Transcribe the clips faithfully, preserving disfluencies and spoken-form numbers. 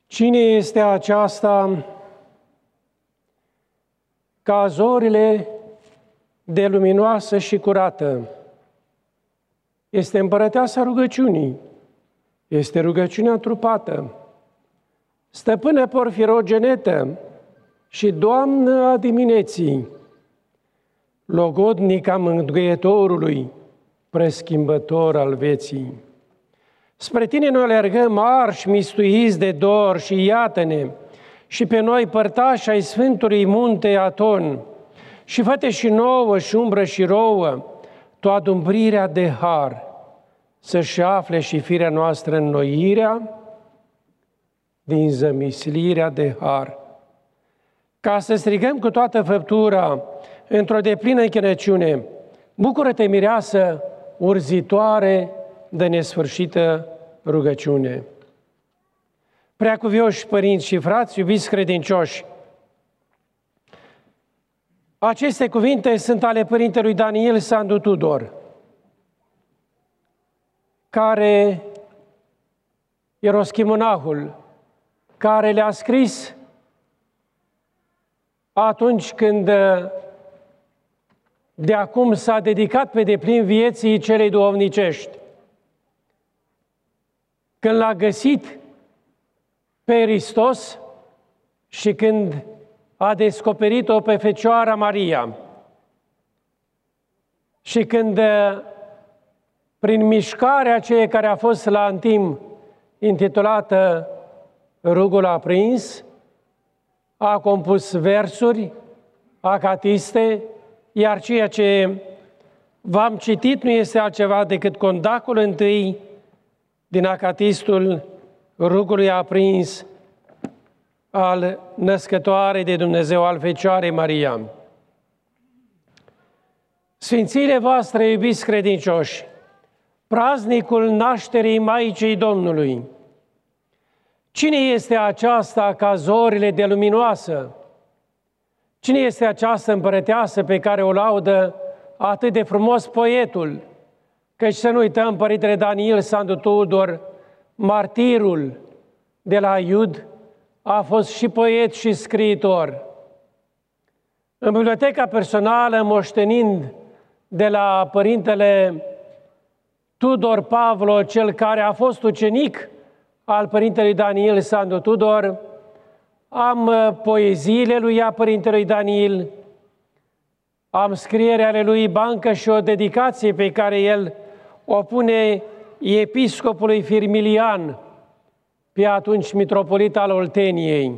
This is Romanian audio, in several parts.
Cine este aceasta ca zorile de luminoasă și curată? Este împărăteasa rugăciunii, este rugăciunea trupată, stăpână porfirogenetă și doamnă a dimineții, logodnica mângâietorului, preschimbător al vieții. Spre tine noi alergăm arși, mistuiți de dor și iată-ne, și pe noi părtași ai Sfântului Munte Aton, și fă-te și nouă și umbră și rouă, tu adumbrirea de har, să-și afle și firea noastră înnoirea din zămislirea de har. Ca să strigăm cu toată făptura, într-o deplină închinăciune, bucură-te, mireasă, urzitoare de nesfârșită rugăciune. Preacuvioși părinți și frați, iubiți credincioși, aceste cuvinte sunt ale părintelui Daniel Sandu Tudor, care, ieroschimonahul, care le-a scris atunci când de acum s-a dedicat pe deplin vieții celei duhovnicești. Când l-a găsit pe Hristos și când a descoperit-o pe Fecioara Maria și când, prin mișcarea aceea care a fost la antim intitulată Rugul aprins, a compus versuri, acatiste, iar ceea ce v-am citit nu este altceva decât condacul întâi din acatistul Rugului aprins al Născătoarei de Dumnezeu, al Fecioarei Maria. Sfințiile voastre, iubiți credincioși, praznicul nașterii Maicii Domnului. Cine este aceasta ca zorile de luminoasă? Cine este această împărăteasă pe care o laudă atât de frumos poetul? Căci să nu uităm, Părintele Daniel Sandu Tudor, martirul de la Iud, a fost și poet și scriitor. În biblioteca personală, moștenind de la Părintele Tudor Pavlo, cel care a fost ucenic al Părintelui Daniel Sandu Tudor, am poeziile lui a Părintelui Daniel, am scriere ale lui Bancă și o dedicație pe care el o pune episcopului Firmilian, pe atunci mitropolit al Olteniei.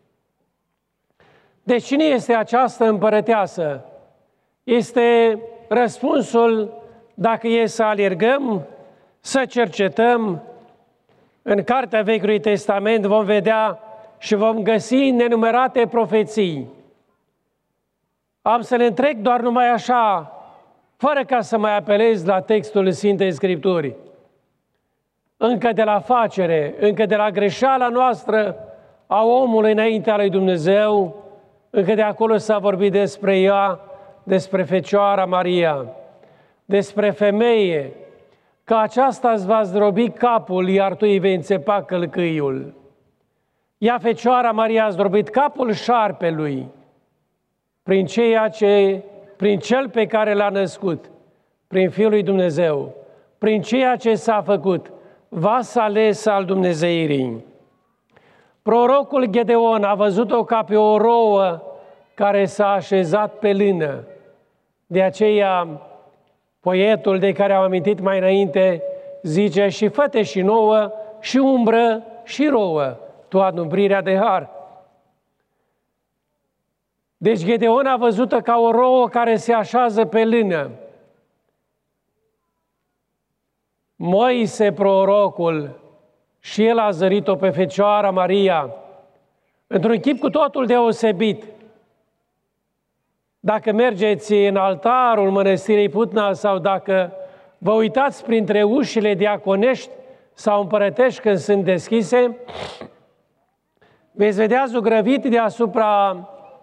Deci cine este această împărăteasă? Este răspunsul, dacă e să alergăm, să cercetăm. În Cartea Vechiului Testament vom vedea și vom găsi nenumărate profeții. Am să le întrec doar numai așa, fără ca să mai apelez la textul Sfintei Scripturii. Încă de la facere, încă de la greșeala noastră a omului înaintea lui Dumnezeu, încă de acolo s-a vorbit despre ea, despre Fecioara Maria, despre femeie, că aceasta îți va zdrobi capul, iar tu îi vei înțepa călcâiul. Ea, Fecioara Maria, a zdrobit capul șarpelui prin ceea ce, prin cel pe care l-a născut, prin Fiul lui Dumnezeu, prin ceea ce s-a făcut, vas ales al Dumnezeirii. Prorocul Gedeon a văzut-o ca pe o rouă care s-a așezat pe lână. De aceea, poetul de care am amintit mai înainte zice: și fă-te și nouă, și umbră, și rouă, tu adumbrirea de har. Deci Gedeon a văzut-o ca o rouă care se așează pe lână. Moise, prorocul, și el a zărit-o pe Fecioara Maria într-un chip cu totul deosebit. Dacă mergeți în altarul Mănăstirii Putna sau dacă vă uitați printre ușile diaconești sau împărătești când sunt deschise, veți vedea zugrăvit deasupra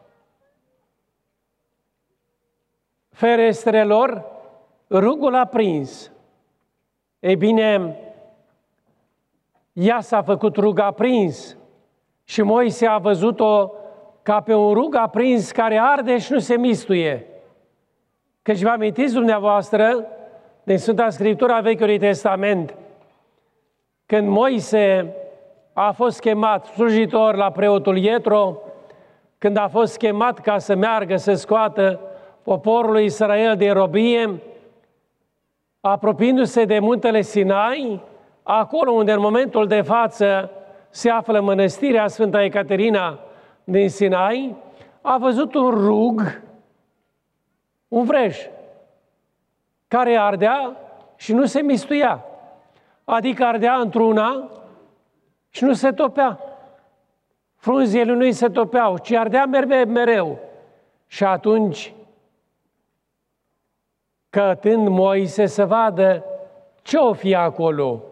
ferestrelor rugul aprins. Ei bine, ea s-a făcut rug aprins Și Moise a văzut-o ca pe un rug aprins care arde și nu se mistuie. Căci vă amintiți dumneavoastră din Sfânta Scriptură a Vechiului Testament, când Moise a fost chemat slujitor la preotul Ietro, când a fost chemat ca să meargă să scoată poporul lui Israel din robie, apropiindu-se de muntele Sinai, acolo unde în momentul de față se află mănăstirea Sfânta Ecaterina din Sinai, a văzut un rug, un vreș, care ardea și nu se mistuia. Adică ardea într-una și nu se topea. Frunzele nu-i se topeau, ci ardea mereu. Și atunci, cătând Moise să vadă ce o fi acolo,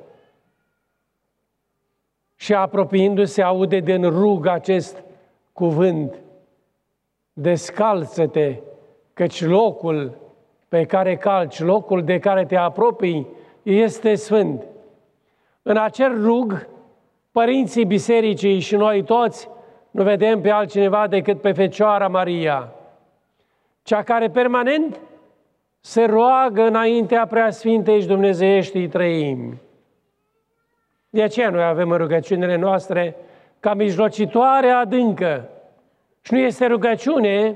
și apropiindu-se, aude din rug acest cuvânt: descalță-te, căci locul pe care calci, locul de care te apropii, este sfânt. În acel rug, părinții bisericii și noi toți nu vedem pe altcineva decât pe Fecioara Maria, cea care permanent se roagă înaintea Preasfintei și Dumnezeieștii Treimi. De aceea noi avem în rugăciunile noastre ca mijlocitoare adâncă. Și nu este rugăciune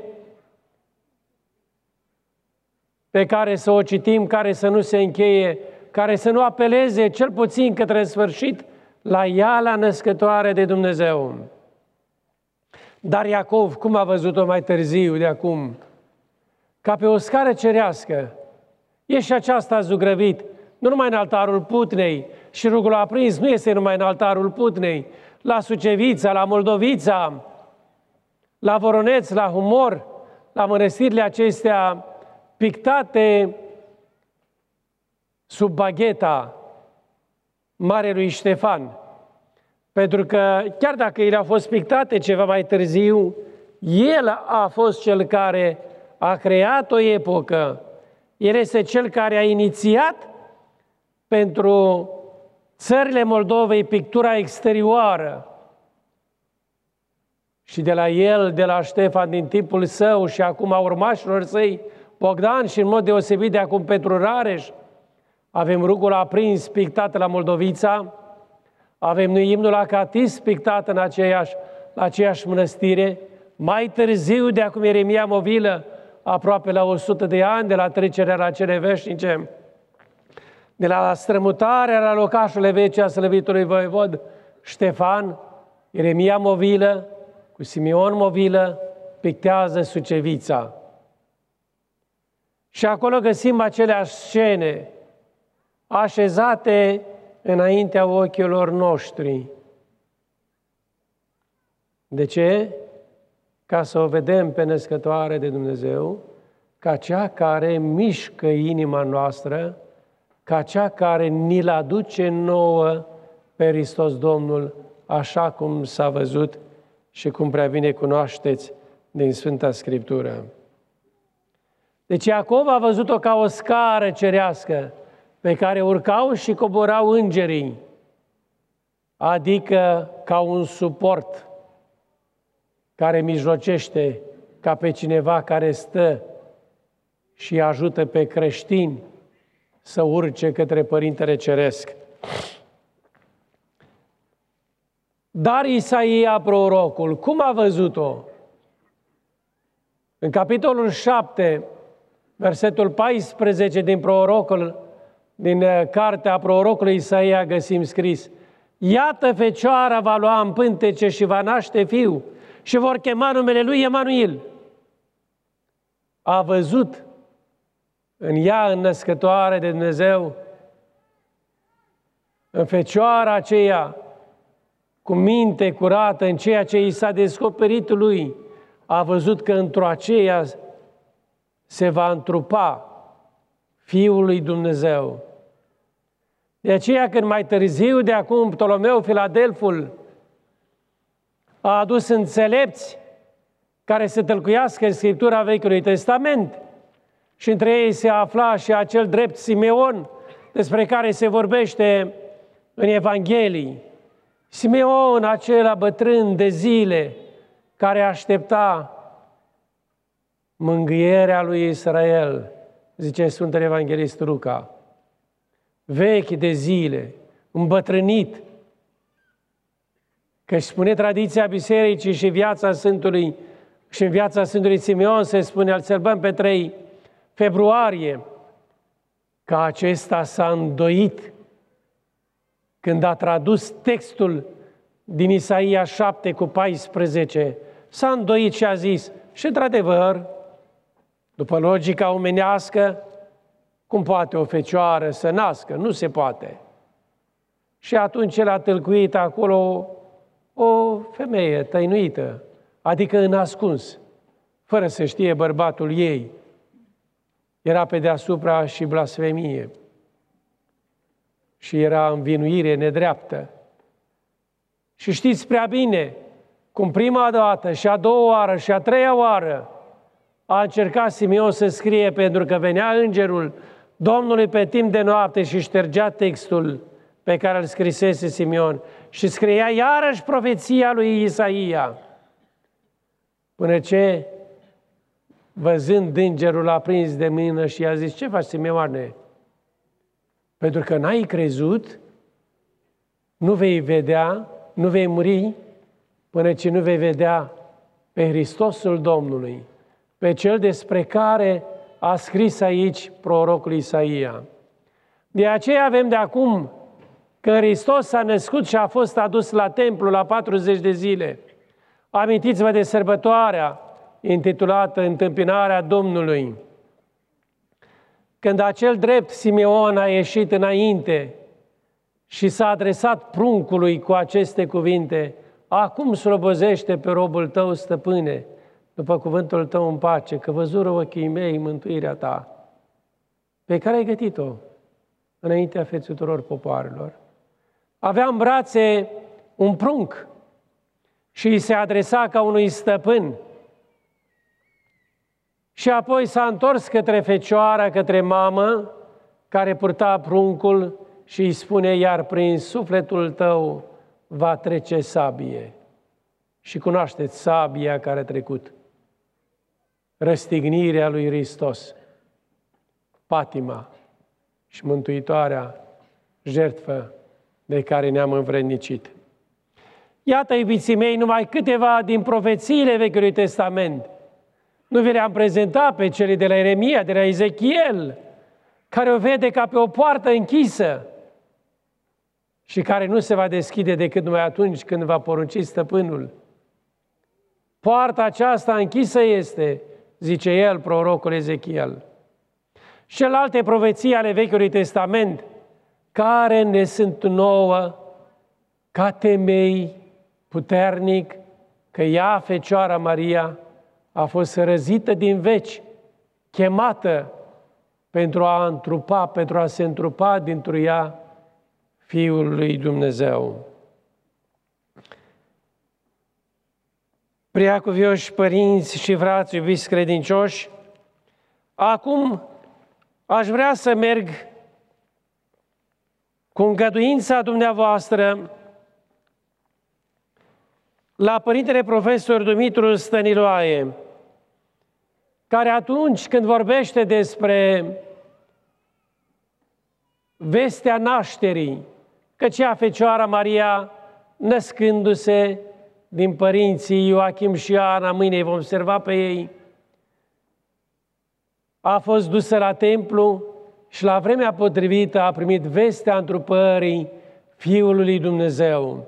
pe care să o citim, care să nu se încheie, care să nu apeleze cel puțin către sfârșit la ea, la născătoare de Dumnezeu. Dar Iacov, cum a văzut-o mai târziu de acum, ca pe o scară cerească, e și aceasta zugrăvit, nu numai în altarul Putnei, și rugul aprins nu este numai în altarul Putnei, la Sucevița, la Moldovița, la Voroneț, la Humor, la mănăstirile acestea pictate sub bagheta Marelui Ștefan. Pentru că chiar dacă ele au fost pictate ceva mai târziu, el a fost cel care a creat o epocă. El este cel care a inițiat pentru țările Moldovei pictura exterioară. Și de la el, de la Ștefan, din timpul său și acum a urmașilor săi, Bogdan și în mod deosebit de acum Petru Rareș, avem rugul aprins pictat la Moldovița, avem imnul acatis pictat în aceeași, la aceeași mănăstire, mai târziu de acum Ieremia Movilă, aproape la o sută de ani de la trecerea la cele veșnice, de la strămutarea la locașul vece a slăvitului voievod Ștefan, Ieremia Movilă cu Simeon Movilă pictează Sucevița. Și acolo găsim aceleași scene așezate înaintea ochilor noștri. De ce? Ca să o vedem pe născătoare de Dumnezeu, ca cea care mișcă inima noastră, ca cea care ni-l aduce nouă pe Hristos Domnul, așa cum s-a văzut și cum prea bine cunoașteți din Sfânta Scriptură. Deci Iacov a văzut-o ca o scară cerească pe care urcau și coborau îngerii, adică ca un suport care mijlocește ca pe cineva care stă și ajută pe creștini să urce către Părintele Ceresc. Dar Isaia, prorocul, cum a văzut-o? În capitolul șapte, versetul paisprezece din prorocul, din cartea prorocului Isaia găsim scris: iată, fecioara va lua în pântece și va naște fiu și vor chema numele lui Emanuel. A văzut în ea, în născătoare de Dumnezeu, în fecioara aceea, cu minte curată, în ceea ce i s-a descoperit lui, a văzut că într-o aceea se va întrupa Fiul lui Dumnezeu. De aceea, când mai târziu de acum Ptolomeu Filadelful a adus înțelepți care să tălcuiască Scriptura Vechiului Testament, și între ei se afla și acel drept Simeon, despre care se vorbește în Evanghelii. Simeon, acela bătrân de zile, care aștepta mângâierea lui Israel, zice Sfântul Evanghelist Luca, vechi de zile, îmbătrânit, că își spune tradiția bisericii și viața Sfântului, și în viața Sfântului Simeon se spune, îl sărbăm pe trei februarie, că acesta s-a îndoit când a tradus textul din Isaia șapte cu paisprezece, s-a îndoit și a zis, și într-adevăr, după logica omenească, cum poate o fecioară să nască? Nu se poate. Și atunci el a tâlcuit acolo o femeie tăinuită, adică în ascuns, fără să știe bărbatul ei. Era pe deasupra și blasfemie. Și era învinuire nedreaptă. Și știți prea bine cum prima dată și a doua oară și a treia oară a încercat Simeon să scrie, pentru că venea îngerul Domnului pe timp de noapte și ștergea textul pe care îl scrisese Simeon și scria iarăși profeția lui Isaia. Până ce, văzând îngerul, a prins de mână și i-a zis, ce faci, Simeoane? Pentru că n-ai crezut, nu vei vedea, nu vei muri, până ce nu vei vedea pe Hristosul Domnului, pe Cel despre care a scris aici prorocul Isaia. De aceea avem de acum, că Hristos s-a născut și a fost adus la templu la patruzeci de zile. Amintiți-vă de sărbătoarea intitulată Întâmpinarea Domnului, când acel drept Simeon a ieșit înainte și s-a adresat pruncului cu aceste cuvinte, acum slobozește pe robul tău, stăpâne, după cuvântul tău în pace, că văzură ochii mei mântuirea ta, pe care ai gătit-o înaintea feței tuturor popoarelor. Avea în brațe un prunc și îi se adresa ca unui stăpân. Și apoi s-a întors către fecioara, către mamă, care purta pruncul și îi spune, iar prin sufletul tău va trece sabie. Și cunoașteți sabia care a trecut. Răstignirea lui Hristos, patima și mântuitoarea jertfă de care ne-am învrednicit. Iată, iubiții mei, numai câteva din profețiile Vechiului Testament. Nu vi le-am prezentat pe cele de la Ieremia, de la Ezechiel, care o vede ca pe o poartă închisă și care nu se va deschide decât numai atunci când va porunci stăpânul. Poarta aceasta închisă este, zice el, prorocul Ezechiel. Și celelalte profeții ale Vechiului Testament, care ne sunt nouă ca temei puternic, că ea, Fecioara Maria, a fost răzită din veci, chemată pentru a întrupa, pentru a se întrupa dintr-o ea Fiul lui Dumnezeu. Preacuvioși părinți și frați iubiți credincioși, acum aș vrea să merg cu îngăduința dumneavoastră la Părintele Profesor Dumitru Stăniloae, care atunci când vorbește despre vestea nașterii, căci ea, Fecioara Maria, născându-se din părinții Ioachim și Ana, mâine îi vom observa pe ei, a fost dusă la templu și la vremea potrivită a primit vestea întrupării Fiului lui Dumnezeu.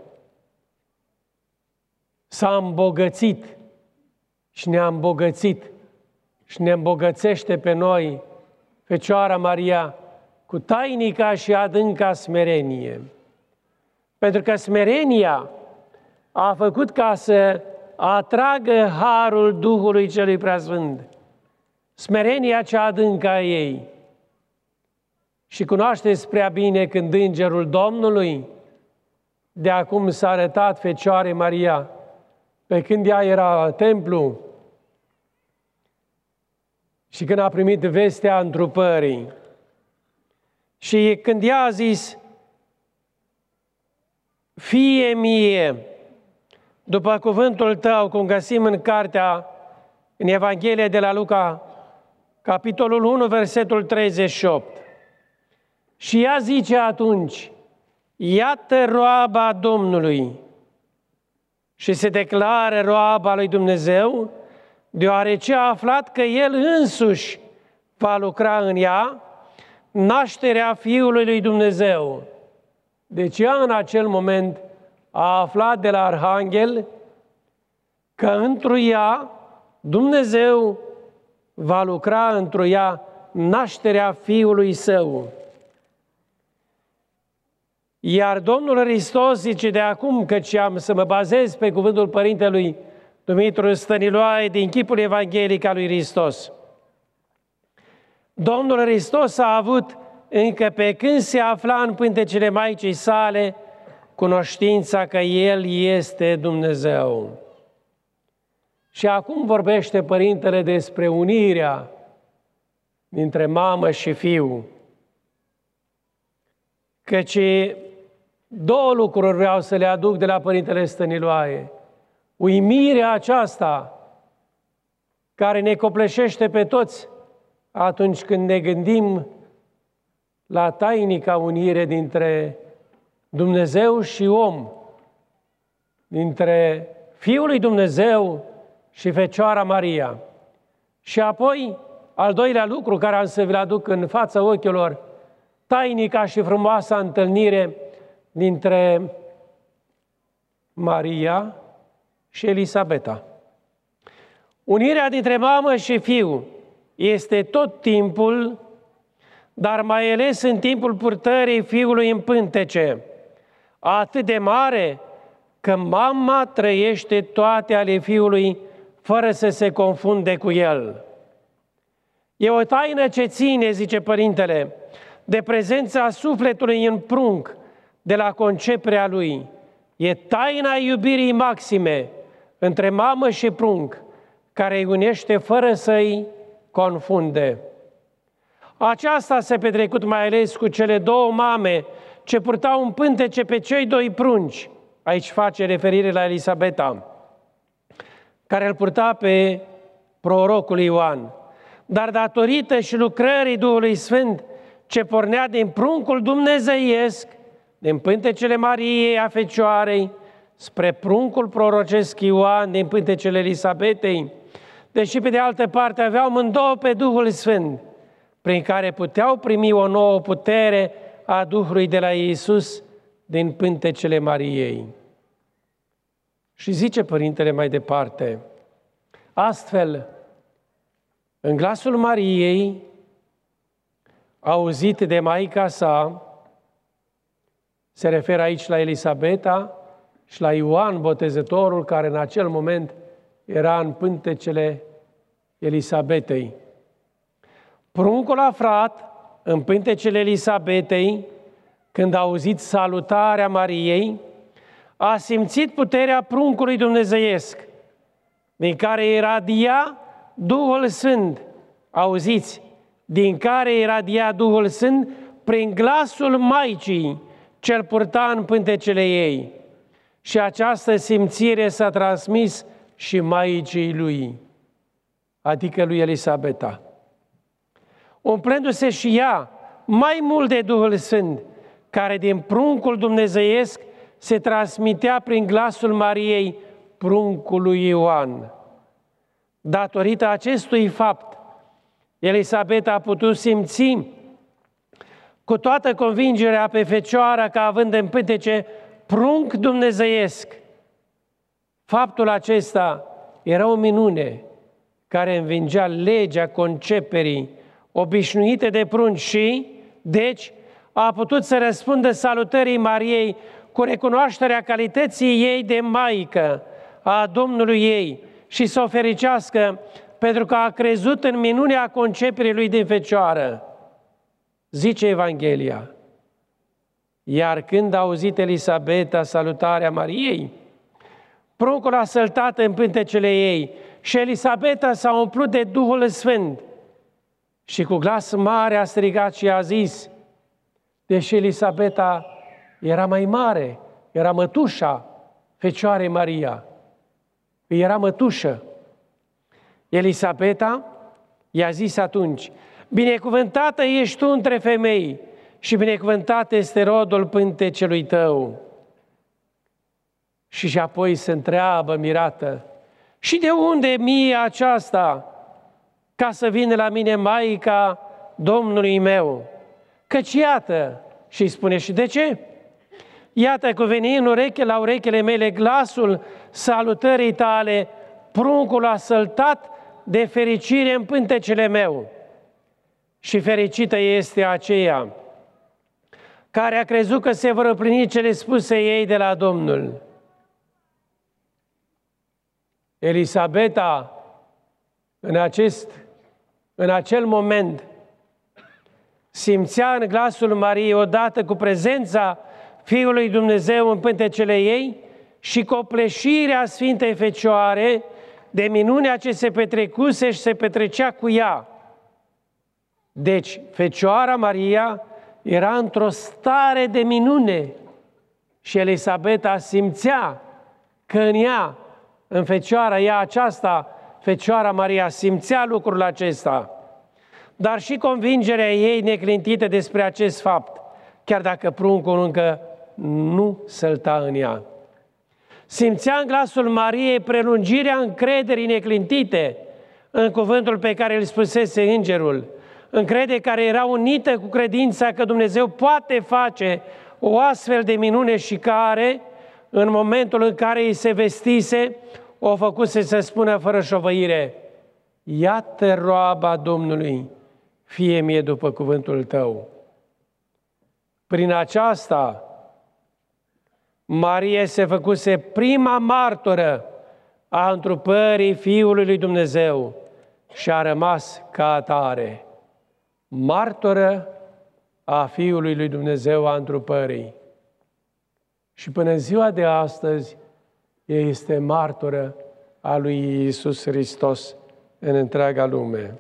S-a îmbogățit și ne-a îmbogățit și ne îmbogățește pe noi Fecioara Maria cu tainica și adânca smerenie. Pentru că smerenia a făcut ca să atragă harul Duhului Celui Preasfânt. Smerenia cea adâncă a ei. Și cunoașteți prea bine când Îngerul Domnului de acum s-a arătat Fecioarei Maria, pe când ea era la templu și când a primit vestea întrupării. Și când ea a zis, fie mie, după cuvântul tău, cum găsim în cartea, în Evanghelia de la Luca, capitolul unu, versetul treizeci și opt. Și ea zice atunci, iată roaba Domnului, și se declară roaba lui Dumnezeu, deoarece a aflat că El însuși va lucra în ea nașterea Fiului lui Dumnezeu. Deci ea în acel moment a aflat de la Arhanghel că întru ea Dumnezeu va lucra întru ea nașterea Fiului Său. Iar Domnul Hristos zice de acum, căci am să mă bazez pe cuvântul Părintelui Dumitru Stăniloae din chipul evanghelic al lui Hristos. Domnul Hristos a avut, încă pe când se afla în pântecele Maicii sale, cunoștința că El este Dumnezeu. Și acum vorbește Părintele despre unirea dintre mamă și fiu. Căci două lucruri vreau să le aduc de la Părintele Stăniloae. Uimirea aceasta care ne copleșește pe toți atunci când ne gândim la tainica unire dintre Dumnezeu și om, dintre Fiul lui Dumnezeu și Fecioara Maria. Și apoi, al doilea lucru care am să vi-l aduc în fața ochilor, tainica și frumoasa întâlnire dintre Maria și Elisabeta. Unirea dintre mamă și fiu este tot timpul, dar mai ales în timpul purtării fiului în pântece, atât de mare că mama trăiește toate ale fiului fără să se confunde cu el. E o taină ce ține, zice Părintele, de prezența sufletului în prunc de la conceperea lui. E taina iubirii maxime între mamă și prunc, care îi unește fără să-i confunde. Aceasta s-a petrecut mai ales cu cele două mame ce purtau în pântece pe cei doi prunci. Aici face referire la Elisabeta, care îl purta pe prorocul Ioan. Dar datorită și lucrării Duhului Sfânt ce pornea din pruncul dumnezeiesc, din pântecele Mariei a Fecioarei, spre pruncul prorocesc Ioan din pântecele Elisabetei, deși pe de altă parte aveau mândouă pe Duhul Sfânt, prin care puteau primi o nouă putere a Duhului de la Iisus din pântecele Mariei. Și zice Părintele mai departe, astfel, în glasul Mariei, auzit de maica sa, se referă aici la Elisabeta și la Ioan Botezătorul, care în acel moment era în pântecele Elisabetei. Pruncul aflat în pântecele Elisabetei, când a auzit salutarea Mariei, a simțit puterea pruncului dumnezeiesc, din care iradia Duhul Sfânt. Auziți, din care iradia Duhul Sfânt prin glasul Maicii, ce-l purta în pântecele ei. Și această simțire s-a transmis și Maicii lui, adică lui Elisabeta. Umplându-se și ea mai mult de Duhul Sfânt, care din pruncul dumnezeiesc se transmitea prin glasul Mariei pruncului Ioan. Datorită acestui fapt, Elisabeta a putut simți cu toată convingerea pe Fecioara ca având în pântece prunc dumnezeiesc. Faptul acesta era o minune care învingea legea conceperii obișnuite de prunci și, deci, a putut să răspundă salutării Mariei cu recunoașterea calității ei de maică a Domnului ei și să o fericească pentru că a crezut în minunea conceperii lui din Fecioară. Zice Evanghelia, iar când a auzit Elisabeta salutarea Mariei, pruncul a săltat în pântecele ei și Elisabeta s-a umplut de Duhul Sfânt și cu glas mare a strigat și a zis, deși Elisabeta era mai mare era mătușa Fecioarei Maria. Era mătușă. Elisabeta i-a zis atunci: binecuvântată ești tu între femei și binecuvântat este rodul pântecelui tău. Și, și apoi se întreabă mirată: și de unde mie aceasta ca să vină la mine Maica Domnului meu? Căci iată, și îi spune: și de ce? Iată că veni în ureche, la urechile mele glasul salutării tale, pruncul a săltat de fericire în pântecele meu. Și fericită este aceea care a crezut că se vor împlini cele spuse ei de la Domnul. Elisabeta, în, acest, în acel moment, simțea în glasul Mariei, odată cu prezența Fiului Dumnezeu în pântecele ei și copleșirea Sfintei Fecioare de minunea ce se petrecuse și se petrecea cu ea. Deci, Fecioara Maria era într-o stare de minune și Elisabeta simțea că în ea, în Fecioara, ea aceasta, Fecioara Maria, simțea lucrul acesta, dar și convingerea ei neclintită despre acest fapt, chiar dacă pruncul încă nu sălta în ea. Simțea în glasul Mariei prelungirea încrederii neclintite în cuvântul pe care îl spusese îngerul, încredere care era unită cu credința că Dumnezeu poate face o astfel de minune și care, în momentul în care îi se vestise, o făcuse să spună fără șovăire: iată roaba Domnului, fie mie după cuvântul tău. Prin aceasta, Maria se făcuse prima martoră a întrupării Fiului lui Dumnezeu și a rămas ca atare, martoră a Fiului lui Dumnezeu a întrupării. Și până în ziua de astăzi, ea este martoră a lui Iisus Hristos în întreaga lume.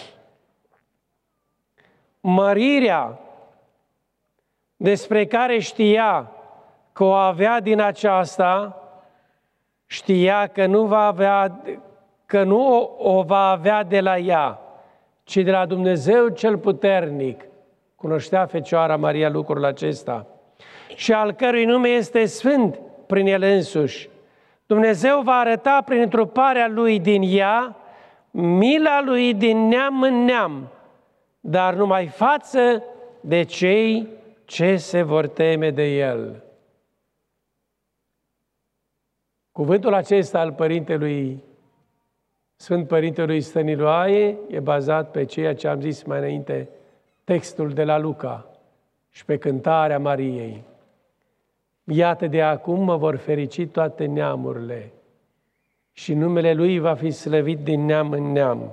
Mărirea despre care știa că o avea din aceasta, știa că nu va avea, că nu o va avea de la ea, ci de la Dumnezeu cel puternic. Cunoștea Fecioara Maria lucrul acesta, și al cărui nume este sfânt prin el însuși. Dumnezeu va arăta prin întruparea lui din ea mila lui din neam în neam, dar numai față de cei ce se vor teme de el. Cuvântul acesta al Părintelui, Sfânt Părintelui Stăniloae, e bazat pe ceea ce am zis mai înainte, textul de la Luca și pe cântarea Mariei. Iată, de acum mă vor ferici toate neamurile și numele Lui va fi slăvit din neam în neam.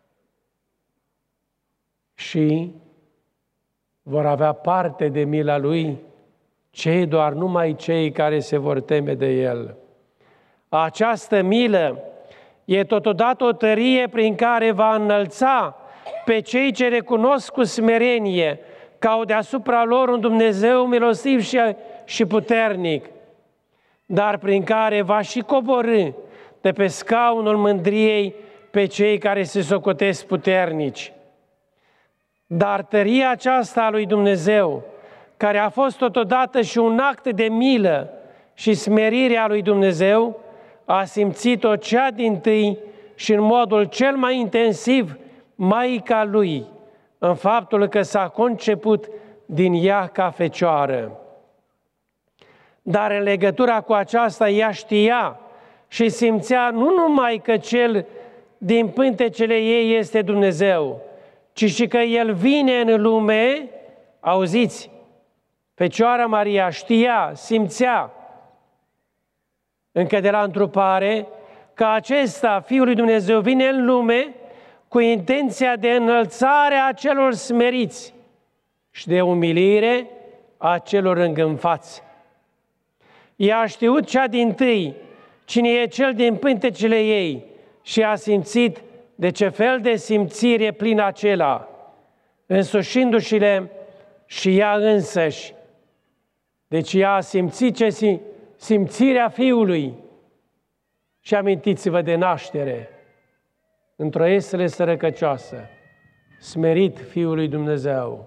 Și vor avea parte de mila Lui cei doar numai cei care se vor teme de El. Această milă e totodată o tărie prin care va înălța pe cei ce recunosc cu smerenie că au deasupra lor un Dumnezeu milostiv și, și puternic, dar prin care va și coborî de pe scaunul mândriei pe cei care se socotesc puternici. Dar tăria aceasta a lui Dumnezeu, care a fost totodată și un act de milă și smerire a lui Dumnezeu, a simțit-o cea dintâi și în modul cel mai intensiv Maica Lui, în faptul că s-a conceput din ea ca fecioară. Dar în legătura cu aceasta ea știa și simțea nu numai că cel din pântecele ei este Dumnezeu, ci și că El vine în lume, auziți, Fecioara Maria știa, simțea, încă de la întrupare, că acesta, Fiul lui Dumnezeu, vine în lume cu intenția de înălțare a celor smeriți și de umilire a celor îngânfați. Ea a știut cea dintâi cine e cel din pântecele ei și a simțit de ce fel de simțire e plin acela, însușindu-și-le și ea însăși. Deci ea a simțit ce sim, simțirea Fiului. Și amintiți-vă de naștere, într-o iesele sărăcăcioasă, smerit Fiul lui Dumnezeu.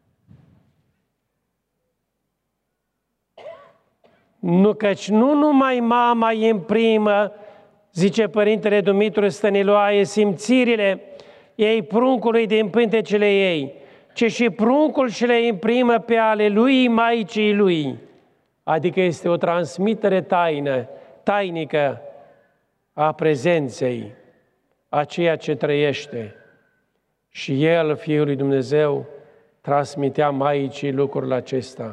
Nu, căci nu numai mama imprimă, zice Părintele Dumitru Stăniloae, simțirile ei pruncului din pântecele ei, ci și pruncul și le imprimă pe ale lui Maicii lui. Adică este o transmitere taină, tainică a prezenței, a ceea ce trăiește. Și El, Fiul lui Dumnezeu, transmitea Maicii lucrul acesta.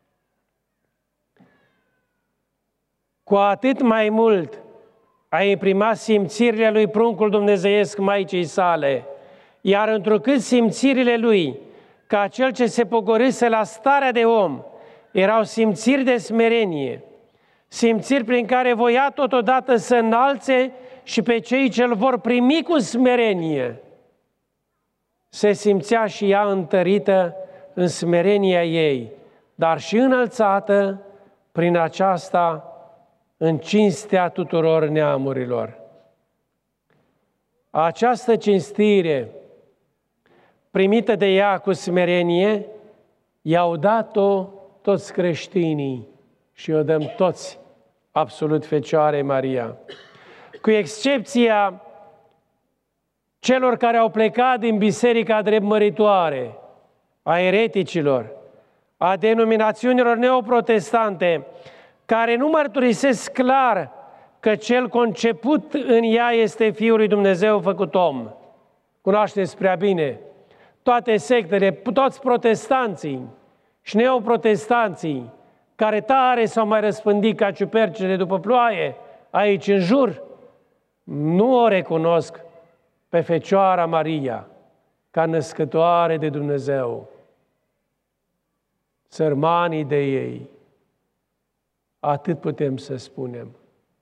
Cu atât mai mult a imprimat simțirile lui pruncul dumnezeiesc Maicii sale, iar întrucât simțirile lui, ca cel ce se pogorâse la starea de om, erau simțiri de smerenie, simțiri prin care voia totodată să înalțe și pe cei ce îl vor primi cu smerenie, se simțea și ea întărită în smerenia ei, dar și înălțată prin aceasta în cinstea tuturor neamurilor. Această cinstire primită de ea cu smerenie, i-au dat-o toți creștinii și o dăm toți absolut Fecioarei Maria. Cu excepția celor care au plecat din biserica dreptmăritoare, a ereticilor, a denominațiunilor neoprotestante, care nu mărturisesc clar că cel conceput în ea este Fiul lui Dumnezeu făcut om. Cunoașteți prea bine toate sectele, toți protestanții și neoprotestanții, care tare s-au mai răspândit ca ciupercile după ploaie aici în jur, nu o recunosc pe Fecioara Maria ca născătoare de Dumnezeu. Sărmanii de ei, atât putem să spunem.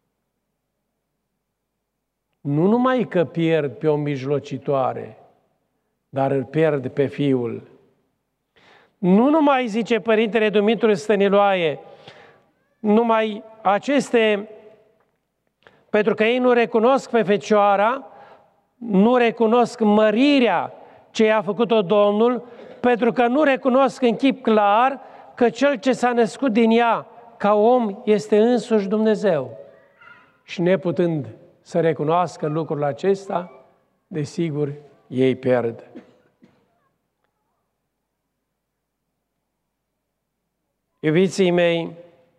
Nu numai că pierd pe o mijlocitoare, dar îl pierd pe Fiul. Nu numai, zice Părintele Dumitru Stăniloae, numai aceste, pentru că ei nu recunosc pe Fecioara, nu recunosc mărirea ce i-a făcut-o Domnul, pentru că nu recunosc în chip clar că Cel ce s-a născut din ea ca om este însuși Dumnezeu. Și neputând să recunoască lucrul acesta, desigur, ei pierd. Iubiții mei,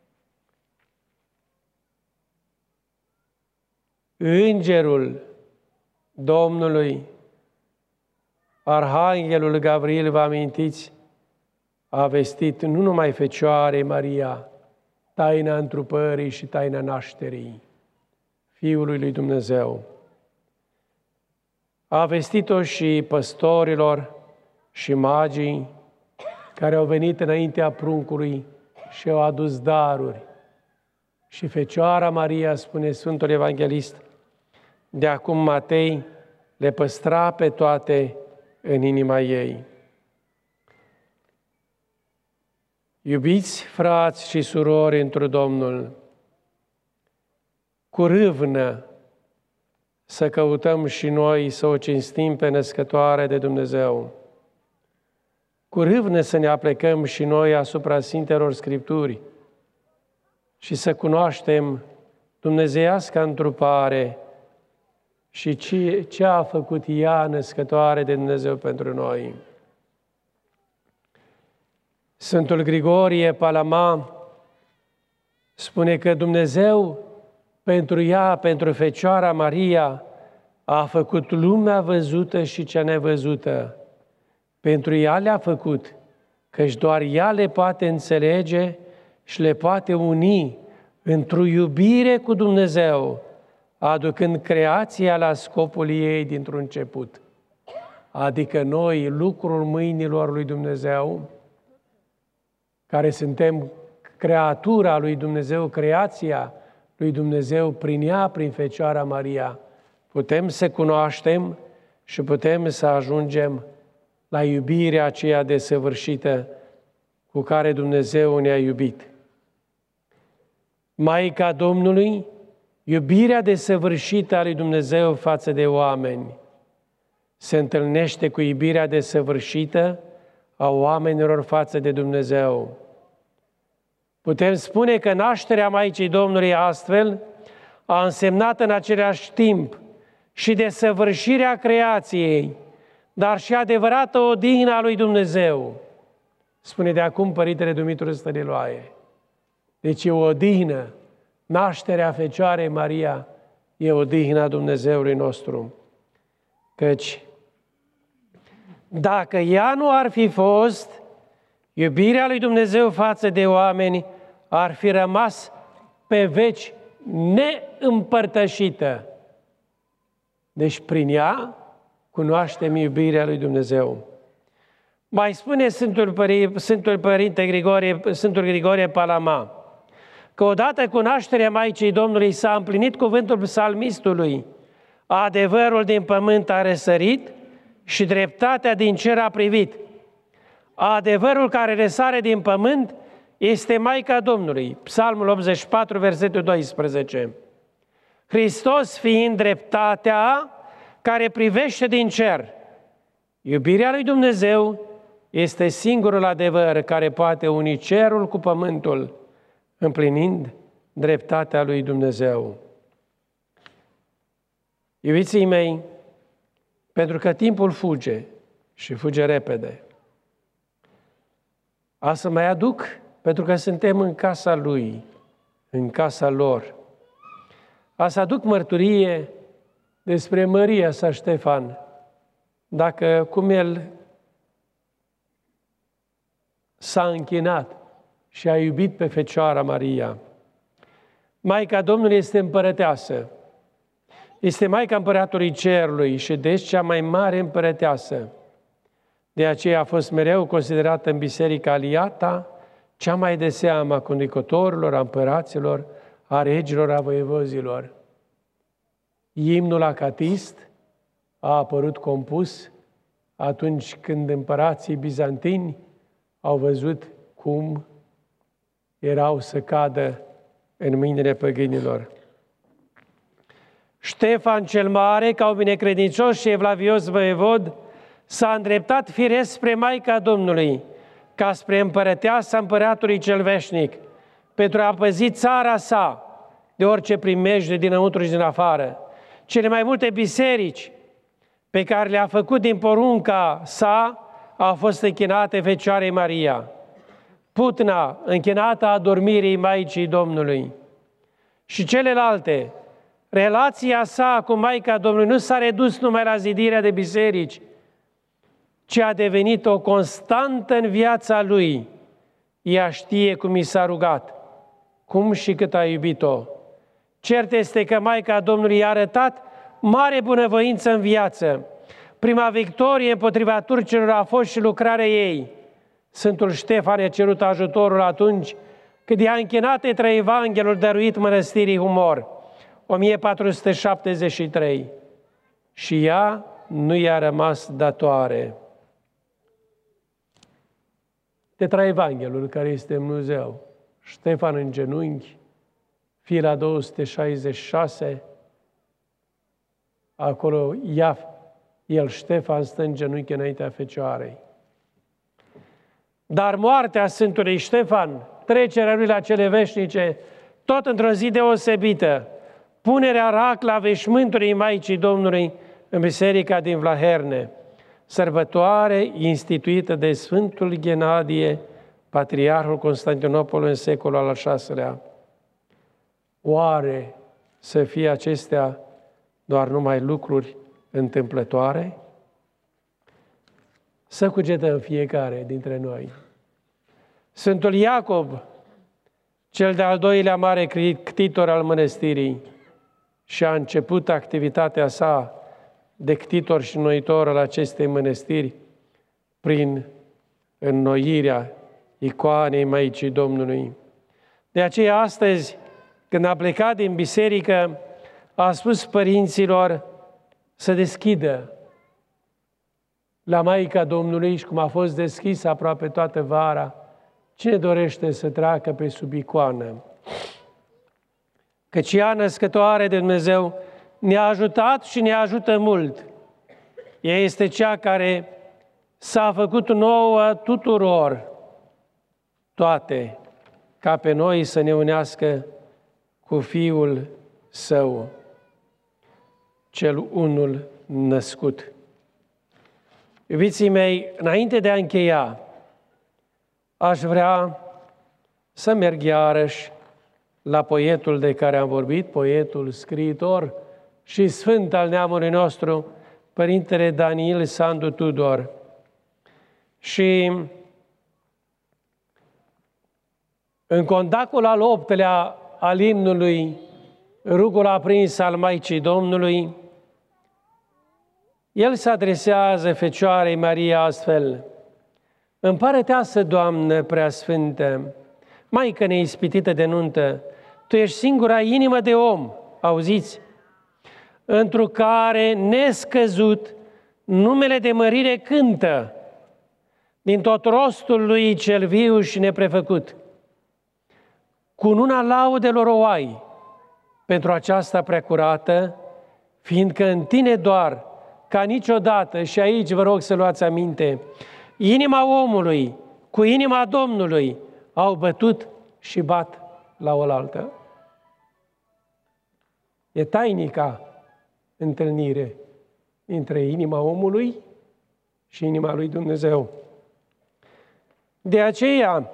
Îngerul Domnului, Arhanghelul Gavril, vă amintiți, a vestit nu numai Fecioarei Maria taina întrupării și taina nașterii Fiului lui Dumnezeu. A vestit-o și păstorilor și magii care au venit înaintea pruncului și au adus daruri. Și Fecioara Maria, spune Sfântul Evanghelist, de acum Matei, le păstra pe toate în inima ei. Iubiți frați și surori întru Domnul, cu râvnă să căutăm și noi să o cinstim pe născătoare de Dumnezeu. Cu râvnă să ne aplecăm și noi asupra Sfintelor Scripturi și să cunoaștem dumnezeiasca întrupare și ce, ce a făcut ea, născătoare de Dumnezeu, pentru noi. Sfântul Grigorie Palama spune că Dumnezeu pentru ea, pentru Fecioara Maria, a făcut lumea văzută și cea nevăzută. Pentru ea le-a făcut, căci doar ea le poate înțelege și le poate uni într-o iubire cu Dumnezeu, aducând creația la scopul ei dintr-un început. Adică noi, lucrul mâinilor lui Dumnezeu, care suntem creatura lui Dumnezeu, creația lui Dumnezeu prin ea, prin Fecioara Maria, putem să cunoaștem și putem să ajungem la iubirea aceea desăvârșită cu care Dumnezeu ne-a iubit. Maica Domnului, iubirea desăvârșită a lui Dumnezeu față de oameni, se întâlnește cu iubirea desăvârșită a oamenilor față de Dumnezeu. Putem spune că nașterea Maicii Domnului astfel a însemnat în același timp și desăvârșirea creației, dar și adevărată odihnă a lui Dumnezeu. Spune de acum Părintele Dumitru Stăniloae. Deci e o odihnă, nașterea Fecioarei Maria e odihna Dumnezeului nostru. Căci dacă ea nu ar fi fost, iubirea lui Dumnezeu față de oameni ar fi rămas pe veci neîmpărtășită. Deci prin ea cunoaștem iubirea lui Dumnezeu. Mai spune Sfântul, Pări, Sfântul Părinte Grigorie, Sfântul Grigorie Palama, că odată cu nașterea Maicii Domnului s-a împlinit cuvântul psalmistului: adevărul din pământ a răsărit și dreptatea din cer a privit. Adevărul care răsare din pământ este Maica Domnului. Psalmul optzeci și patru, versetul doisprezece. Hristos fiind dreptatea care privește din cer. Iubirea lui Dumnezeu este singurul adevăr care poate uni cerul cu pământul, împlinind dreptatea lui Dumnezeu. Iubiții mei, pentru că timpul fuge și fuge repede, a să mai aduc, pentru că suntem în casa Lui, în casa lor, a să aduc mărturie despre Maria sa Ștefan, dacă cum el s-a închinat și a iubit pe Fecioara Maria. Maica Domnului este împărăteasă, este Maica Împăratului Cerului și deci cea mai mare împărăteasă. De aceea a fost mereu considerată în Biserica Aliata cea mai de seamă a conducătorilor, a împăraților, a regilor, a voievozilor. Imnul acatist a apărut compus atunci când împărații bizantini au văzut cum erau să cadă în mâinile păgânilor. Ștefan cel Mare, ca un binecredincios și evlavios voievod, s-a îndreptat firesc spre Maica Domnului, ca spre împărăteasa Împăratului cel veșnic, pentru a păzi țara sa de orice primejde dinăuntru și din afară. Cele mai multe biserici pe care le-a făcut din porunca sa au fost închinate Fecioarei Maria. Putna, închinată a adormirii Maicii Domnului. Și celelalte, relația sa cu Maica Domnului nu s-a redus numai la zidirea de biserici, ci a devenit o constantă în viața lui. Ea știe cum i s-a rugat, cum și cât a iubit-o. Cert este că Maica Domnului i-a arătat mare bunăvoință în viață. Prima victorie împotriva turcilor a fost și lucrarea ei. Sfântul Ștefan a cerut ajutorul atunci când i-a închinat între Evanghelul dăruit mănăstirii Humor, o mie patru sute șaptezeci și trei. Și ea nu i-a rămas datoare. Tetraevanghelul care este în muzeu, Ștefan în genunchi, fila două sute șaizeci și șase, acolo ea, el, Ștefan, stă în genunchi înaintea Fecioarei. Dar moartea Sfântului Ștefan, trecerea lui la cele veșnice, tot într-o zi deosebită, punerea rac la veșmântului Maicii Domnului în biserica din Vlaherne, sărbătoare instituită de Sfântul Ghenadie, Patriarhul Constantinopolului în secolul al șaselea. Oare să fie acestea doar numai lucruri întâmplătoare? Să cugetăm fiecare dintre noi. Sfântul Iacob, cel de-al doilea mare ctitor al mănăstirii, și-a început activitatea sa de ctitor și înnoitor al acestei mănăstiri prin înnoirea icoanei Maicii Domnului. De aceea astăzi, când a plecat din biserică, a spus părinților să deschidă la Maica Domnului, și cum a fost deschisă aproape toată vara, Cine dorește să treacă pe sub icoană? Căci ea, născătoare de Dumnezeu, ne-a ajutat și ne ajută mult. Ea este cea care s-a făcut nouă tuturor toate, ca pe noi să ne unească cu Fiul Său, cel unul născut. Iubiții mei, înainte de a încheia, aș vrea să merg iarăși la poetul de care am vorbit, poetul, scriitor și sfânt al neamului nostru, Părintele Daniel Sandu Tudor. Și în contactul al optelea al imnului, Rugul aprins al Maicii Domnului, el se adresează Fecioarei Maria astfel: Împărăteasă, Doamnă preasfântă, Maică neispitită de nuntă, Tu ești singura inimă de om, auziți, întru care nescăzut numele de mărire cântă din tot rostul lui cel viu și neprefăcut. Cununa laudelor o ai pentru aceasta preacurată, fiindcă în tine doar, ca niciodată, și aici vă rog să luați aminte, inima omului cu inima Domnului au bătut și bat la oaltă. E tainica întâlnire între inima omului și inima lui Dumnezeu. De aceea,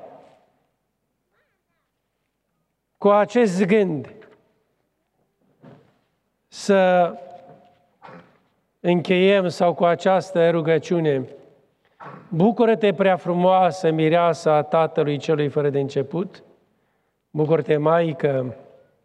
cu acest gând, să încheiem sau cu această rugăciune: Bucură-te, prea frumoasă mireasă a Tatălui celui fără de început, bucură-te, Maică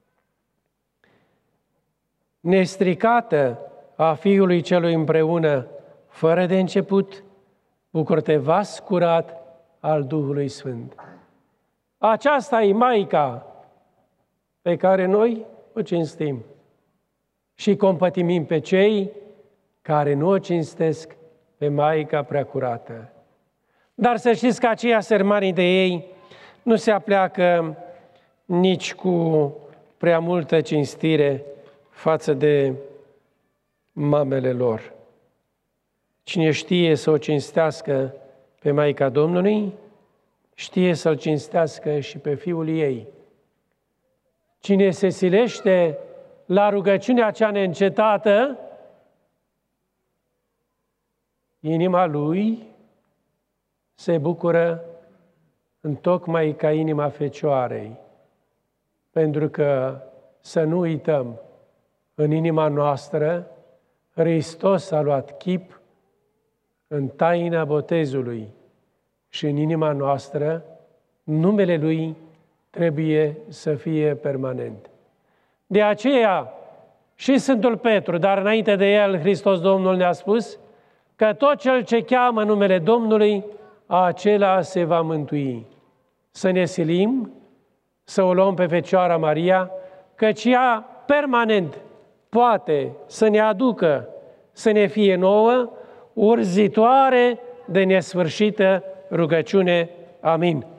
nestricată a Fiului celui împreună fără de început, bucură-te, vas curat al Duhului Sfânt. Aceasta e Maica pe care noi o cinstim și compătimim pe cei care nu o cinstesc pe Maica Preacurată. Dar să știți că aceia sărmanii de ei nu se apleacă nici cu prea multă cinstire față de mamele lor. Cine știe să o cinstească pe Maica Domnului, știe să-L cinstească și pe Fiul ei. Cine se silește la rugăciunea cea neîncetată, inima lui se bucură întocmai ca inima Fecioarei, pentru că, să nu uităm, în inima noastră Hristos a luat chip în taina botezului și în inima noastră numele Lui trebuie să fie permanent. De aceea și Sfântul Petru, dar înainte de el Hristos Domnul ne-a spus că tot cel ce cheamă numele Domnului, acela se va mântui. Să ne silim, să o luăm pe Fecioara Maria, căci ea permanent poate să ne aducă, să ne fie nouă, urzitoare de nesfârșită rugăciune. Amin.